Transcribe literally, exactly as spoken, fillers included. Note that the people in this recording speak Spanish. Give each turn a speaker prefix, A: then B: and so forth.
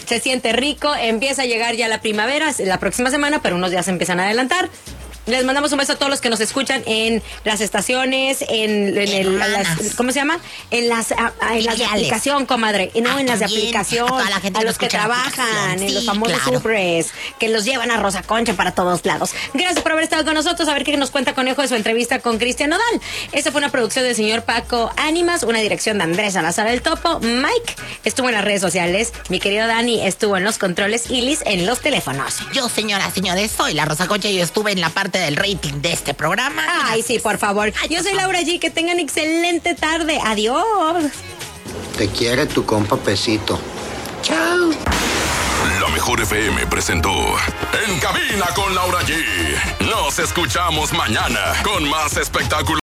A: Se siente rico, empieza a llegar ya la primavera, la próxima semana, pero unos días se empiezan a adelantar. Les mandamos un beso a todos los que nos escuchan en las estaciones, en, en el, las, ¿cómo se llama? En las, a, a, en las de aplicación, comadre. No,
B: ah,
A: en las de
B: también,
A: aplicación.
B: a, a,
A: a los que trabajan, en sí, los famosos claro. Ubres, que los llevan a Rosa Concha para todos lados. Gracias por haber estado con nosotros. A ver qué nos cuenta Conejo de su entrevista con Cristian Nodal. Esta fue una producción del señor Paco Ánimas, una dirección de Andrés Salazar el Topo. Mike estuvo en las redes sociales. Mi querido Dani estuvo en los controles y Liz en los teléfonos.
B: Yo, señoras, señores, soy la Rosa Concha y yo estuve en la parte del rating de este programa.
A: Ay, sí, por favor. Ay, yo soy Laura G. Que tengan excelente tarde. Adiós.
C: Te quiere tu compa Pesito. Chao.
D: La Mejor F M presentó En Cabina con Laura G. Nos escuchamos mañana con más espectáculos.